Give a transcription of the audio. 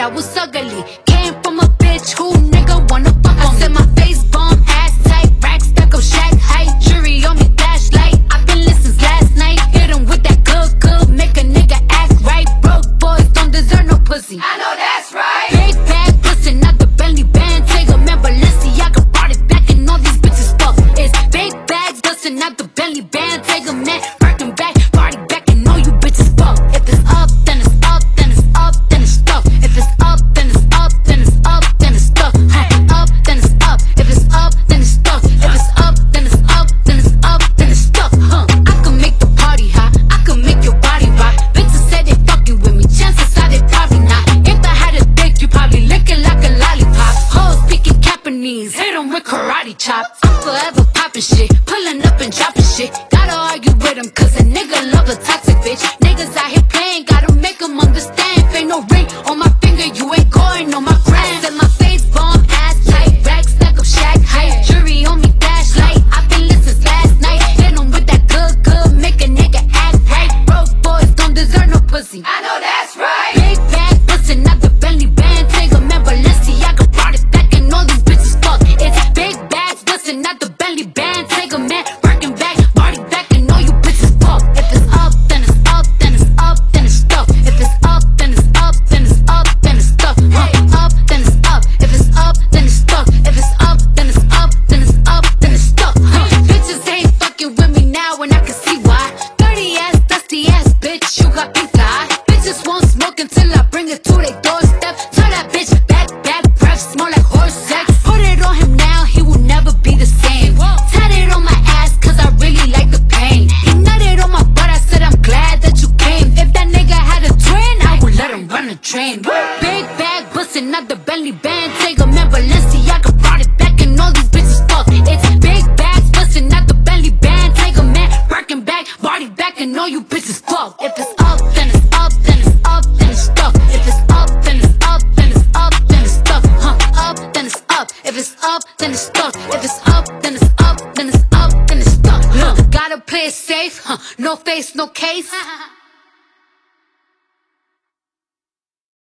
that was ugly. Came from a bitch who nigga wanna fuck on me. I said my face bomb, ass tight, rack stack up, shack height, jury on me, flashlight. I've been lit since last night. Hit him with that good, make a nigga act right. Broke boys don't deserve no pussy. I know that's right. Big bag pussy, not the Bentley band. Take a man, Balenciaga brought it back and all these bitches fuck. It's big bags bustin', not the Bentley band. Take a man, Birkin back, party back and all you bitches fuck. If it's up, then it's up, then it's up, then it's stuck. If it's up, then it's up, then it's up, then it's stuck. Up, then it's up. If it's up, then it's stuck. If it's up, then it's up, then it's up, then it's stuck. I can make the party hot, I can make your body rock. Bitches say they fucking with me, chances are they probably not. If I had a dick, you probably lick it like a lollipop. Hoes speaking Japanese, hit 'em with karate chops. I'm forever popping shit, pulling up and dropping shit. Gotta argue with 'em cause a nigga love a toxic bitch. Niggas out here playing, gotta make 'em understand. If ain't no ring on my finger, you ain't going on my gram. Said my face bomb, ass tight, rack stack up, shack height, jury on me, flashlight. I've been lit since last night. Hit 'em with that good, make a nigga act right. Broke boys don't deserve no pussy. I know that's right. Big bag pussy, not the Bentley band. Take a man, Balenciaga brought it back and all these bitches fuck. It's big bags pussy, not the Bentley band. Take a man, Birkin back, party back and all you bitches fuck. If it's up, then it's up, then it's up, then it's stuck. If it's up, then it's up, then it's up, then it's stuck. Up, then it's up. If it's up, then it's stuck. If it's up, then it's up, then it's up, then it's stuck. Bitches ain't fucking with me now and I can see why. Dirty ass, dusty ass bitch, you got pink eye. Bitches won't smoke until I bring it to their doorstep. Tell that bitch back breath, smell like horse sex. Put it on him now, he will never be the same. Tatted on my ass cause I really like the pain. He nutted on my butt, I said I'm glad that you came. If that nigga had a twin, I would let him run a train. Big bag bustin', not the Bentley band. Take a man, Balenciaga brought it back and all these bitches fuck. It's big bags bustin', not the Bentley band. Take a man, Birkin back, body back and all you bitches fuck. If it's up, then it's up, then it's up, then it's stuck. If it's up, then it's up, then it's up, then it's stuck. Up, then it's up. If it's up, then it's stuck. If it's up, then it's up, then it's up, then it's stuck. Gotta play it safe, no face, no case.